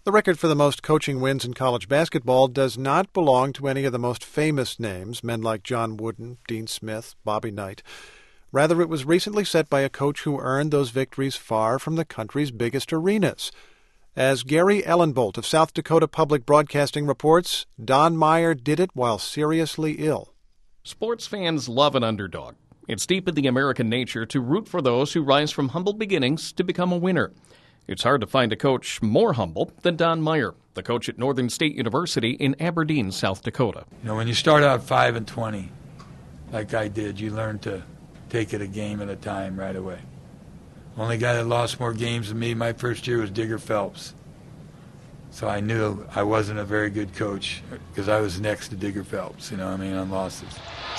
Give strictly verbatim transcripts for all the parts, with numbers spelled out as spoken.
The record for the most coaching wins in college basketball does not belong to any of the most famous names, men like John Wooden, Dean Smith, Bobby Knight. Rather, it was recently set by a coach who earned those victories far from the country's biggest arenas. As Gary Ellenbolt of South Dakota Public Broadcasting reports, Don Meyer did it while seriously ill. Sports fans love an underdog. It's deep in the American nature to root for those who rise from humble beginnings to become a winner. It's hard to find a coach more humble than Don Meyer, the coach at Northern State University in Aberdeen, South Dakota. You know, when you start out five and twenty, like I did, you learn to take it a game at a time right away. Only guy that lost more games than me my first year was Digger Phelps. So I knew I wasn't a very good coach because I was next to Digger Phelps, you know what I mean, on losses.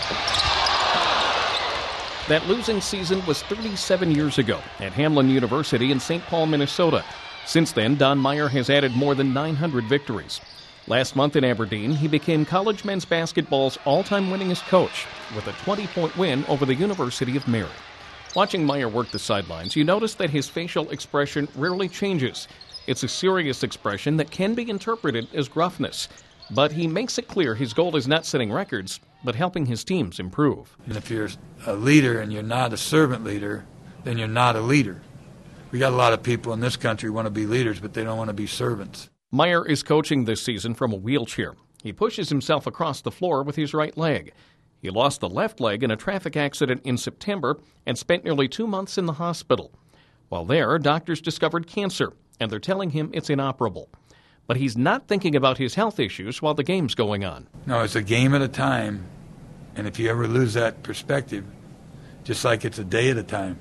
That losing season was thirty-seven years ago at Hamline University in Saint Paul, Minnesota. Since then, Don Meyer has added more than nine hundred victories. Last month in Aberdeen, he became college men's basketball's all-time winningest coach with a twenty-point win over the University of Mary. Watching Meyer work the sidelines, you notice that his facial expression rarely changes. It's a serious expression that can be interpreted as gruffness. But he makes it clear his goal is not setting records, but helping his teams improve. And if you're a leader and you're not a servant leader, then you're not a leader. We got a lot of people in this country who want to be leaders, but they don't want to be servants. Meyer is coaching this season from a wheelchair. He pushes himself across the floor with his right leg. He lost the left leg in a traffic accident in September and spent nearly two months in the hospital. While there, doctors discovered cancer, and they're telling him it's inoperable. But he's not thinking about his health issues while the game's going on. No, it's a game at a time, and if you ever lose that perspective, just like it's a day at a time.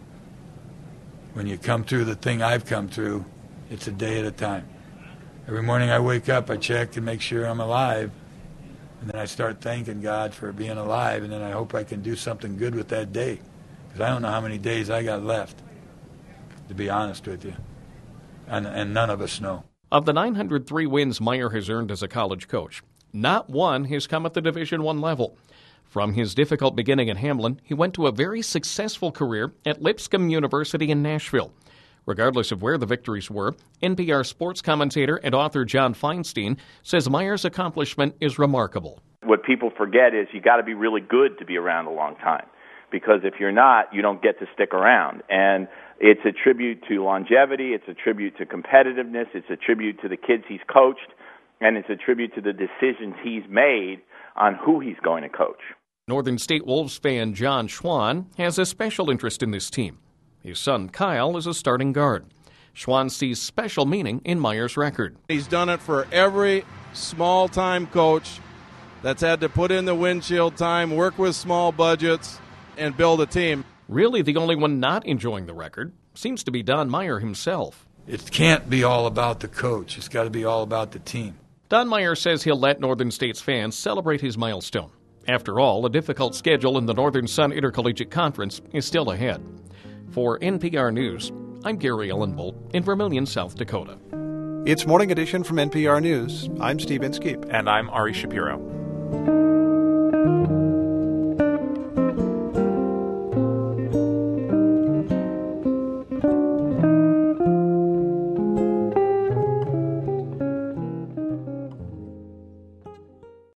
When you come through the thing I've come through, it's a day at a time. Every morning I wake up, I check and make sure I'm alive, and then I start thanking God for being alive, and then I hope I can do something good with that day, because I don't know how many days I got left, to be honest with you, and, and none of us know. Of the nine hundred three wins Meyer has earned as a college coach, not one has come at the Division I level. From his difficult beginning at Hamline, he went to a very successful career at Lipscomb University in Nashville. Regardless of where the victories were, N P R sports commentator and author John Feinstein says Meyer's accomplishment is remarkable. What people forget is you got to be really good to be around a long time, because if you're not, you don't get to stick around. And it's a tribute to longevity, it's a tribute to competitiveness, it's a tribute to the kids he's coached, and it's a tribute to the decisions he's made on who he's going to coach. Northern State Wolves fan John Schwan has a special interest in this team. His son Kyle is a starting guard. Schwan sees special meaning in Meyer's record. He's done it for every small-time coach that's had to put in the windshield time, work with small budgets, and build a team. Really, the only one not enjoying the record seems to be Don Meyer himself. It can't be all about the coach. It's got to be all about the team. Don Meyer says he'll let Northern State's fans celebrate his milestone. After all, a difficult schedule in the Northern Sun Intercollegiate Conference is still ahead. For N P R News, I'm Gary Ellenbolt in Vermillion, South Dakota. It's Morning Edition from N P R News. I'm Steve Inskeep. And I'm Ari Shapiro.